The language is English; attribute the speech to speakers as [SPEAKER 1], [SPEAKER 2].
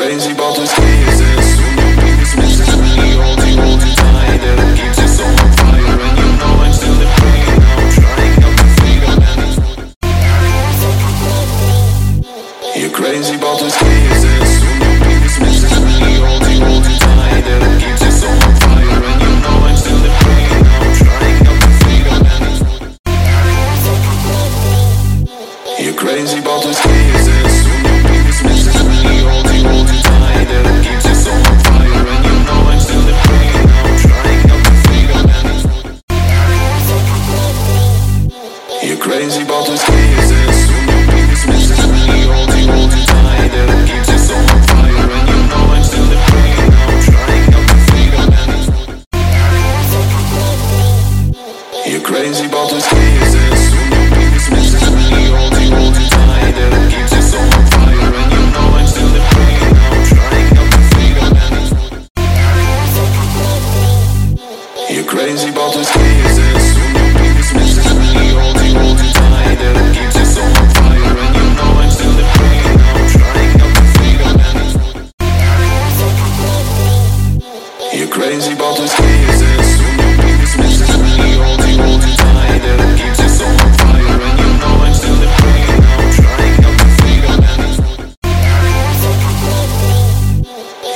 [SPEAKER 1] crazy about this kisses. Misses me, hold you tight. That keeps you so on fire. And you know I'm still in pain. I'm trying not to fade out and you're crazy about this kisses. Misses me, hold you tight. That keeps you so on fire. And you know I'm still in pain. I'm trying not to fade out and you're crazy about this kisses. Misses me, hold you tight. That keeps you so on fire. And you know I'm still in pain. I'm trying not to fade out and you're crazy about this kisses. Misses me, hold you tight. That keeps you so on fire. And you know I'm still in pain. I'm trying not to fade out and you're crazy about this kisses. Misses me, hold you tight. That keeps you so on fire. And you know I'm still in pain. I'm trying not to fade out and you're crazy about this kisses. Misses me, hold you tight. That keeps you so on fire.